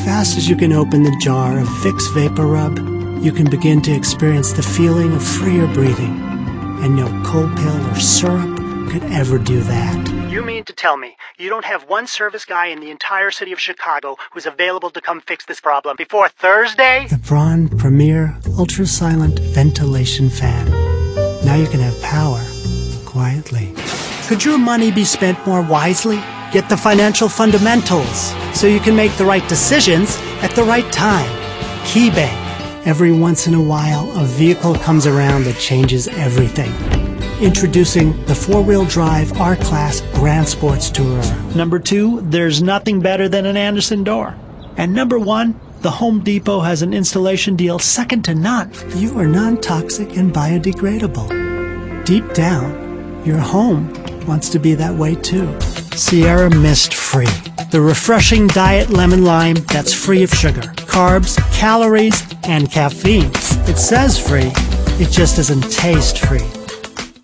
fast as you can open the jar of Vicks Vapor Rub, you can begin to experience the feeling of freer breathing. And no cold pill or syrup could ever do that. You mean to tell me you don't have one service guy in the entire city of Chicago who's available to come fix this problem before Thursday? The Braun Premier Ultra Silent Ventilation Fan. Now you can have power quietly. Could your money be spent more wisely? Get the financial fundamentals so you can make the right decisions at the right time. KeyBank. Every once in a while, a vehicle comes around that changes everything. Introducing the four-wheel drive R-Class Grand Sports Tourer. Number 2, there's nothing better than an Andersen door. And number 1, the Home Depot has an installation deal second to none. You are non-toxic and biodegradable. Deep down, your home wants to be that way too. Sierra Mist Free. The refreshing diet lemon lime that's free of sugar, carbs, calories, and caffeine. It says free, it just doesn't taste free.